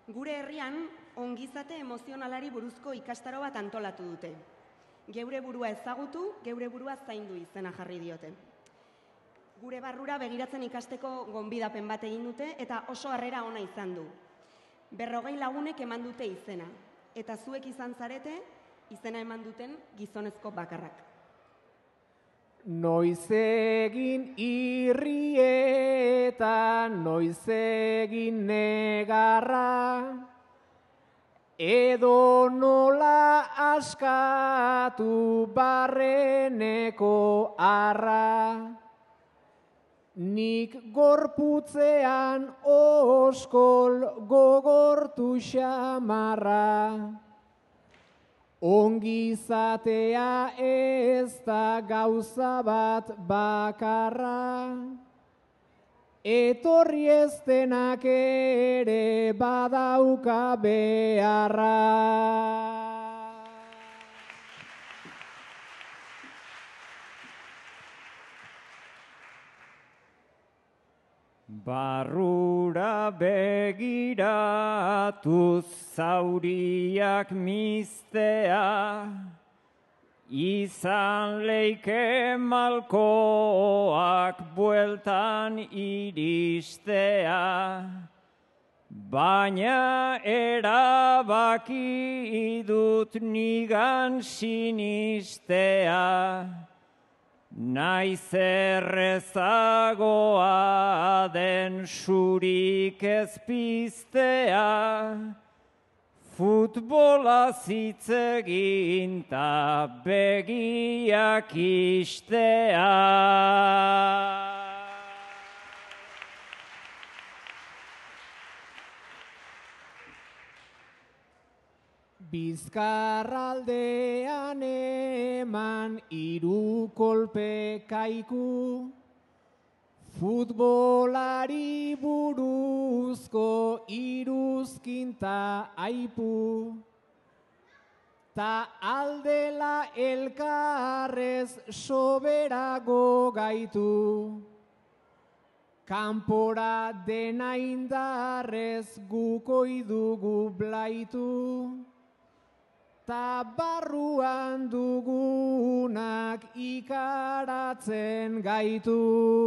Gure herrian, ongizate emozionalari buruzko ikastaro bat antolatu dute. Geure burua ezagutu, geure burua zaindu izena jarri diote. Gure barrura begiratzen ikasteko gonbidapen bat egin dute eta oso harrera ona izan du. 40 lagunek eman dute izena, eta zuek izan zarete izena eman duten gizonezko bakarrak. Noiz egin irrieta, noiz egin negarra, edo nola askatu barreneko arra. Nik gorputzean oskol gogortu xamarra. Ongizatea ez da gauza bat bakarra, etorri ez denak ere badauka beharra. Barrura begiratuz zauriak miztea, izan leike malkoak bueltan iristea, baina erabaki dut nigan sinistea. Naiz errezagoa den surik ez piztea, futbola hitz egin ta begiak istea. Bizkarraldean eman 3 kolpe kaiku, futbolari buruzko iruzkinta aipu, ta aldela elkarrez soberago gaitu, kanpora dena indarrez gukoi dugu blaitu, ta barruan dugunak ikaratzen gaitu.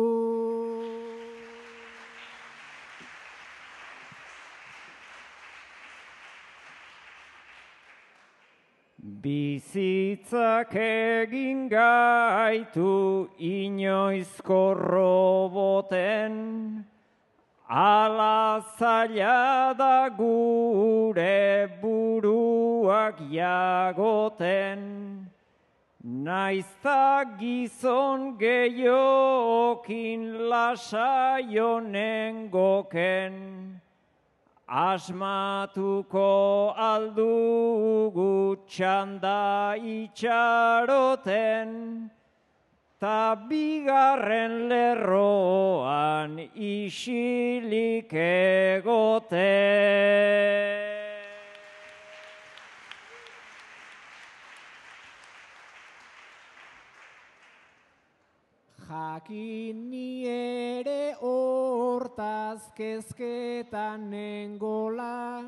Bizitzak egin gaitu inoizko roboten, ala zaila da gure buruak jagoten, naizta gizon gehiokin lasai honen goken, asmatuko aldugu txanda itxaroten, ta bigarren lerroan isilik egoten. Jakin ni ere hortaz kezketan nengola,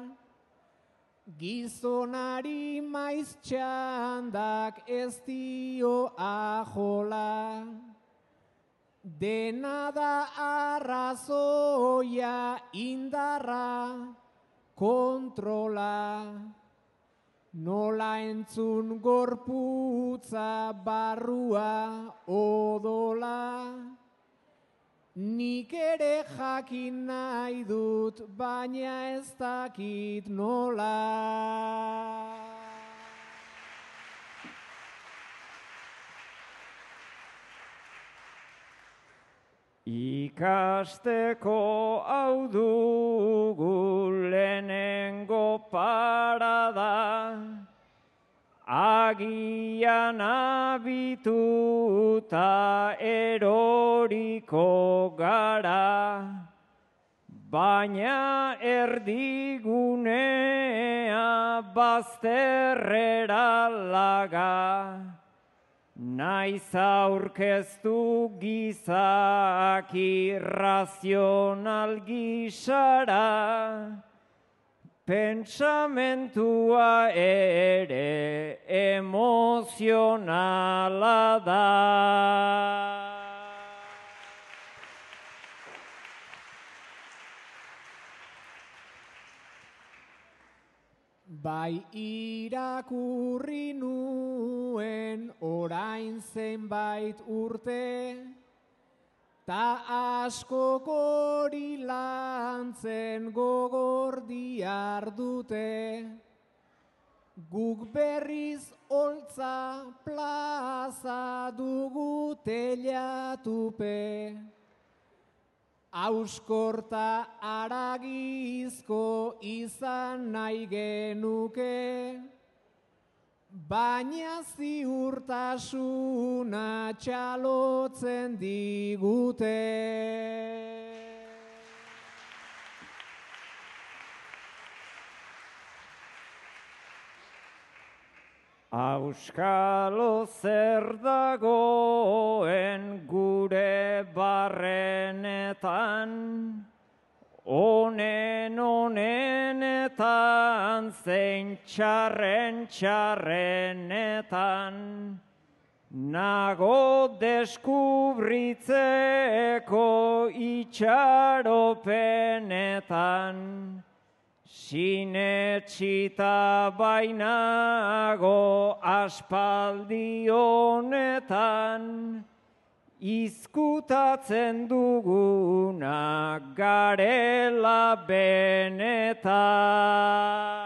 gizonari maiz txandak ez dio ajola. Dena da arrazoia, indarra, kontrola. Nola entzun gorputza barrua odola. Nik ere jakin nahi dut, baina ez dakit nola. Ikasteko hau dugu lehenengo parada, agian abituta eroriko gara, baina erdigunea bazterrera laga. Naiz aurkeztu gizaki razional gisara, pentsamentua ere emozionala da. Bai irakurri nuen orain zenbait urte, ta asko hori lantzen gogor dihardute. Guk berriz holtza plaza dugu teilatupe. Auskorta haragizko izan nahi genuke, baina ziurtasuna txalotzen digute. Auskalo zer dagoen gure barrenetan, onenetan zein txarrenetan, nago deskubritzeko itxaropenetan, sinetsita bainago aspaldi honetan, izkutatzen duguna garela benetan.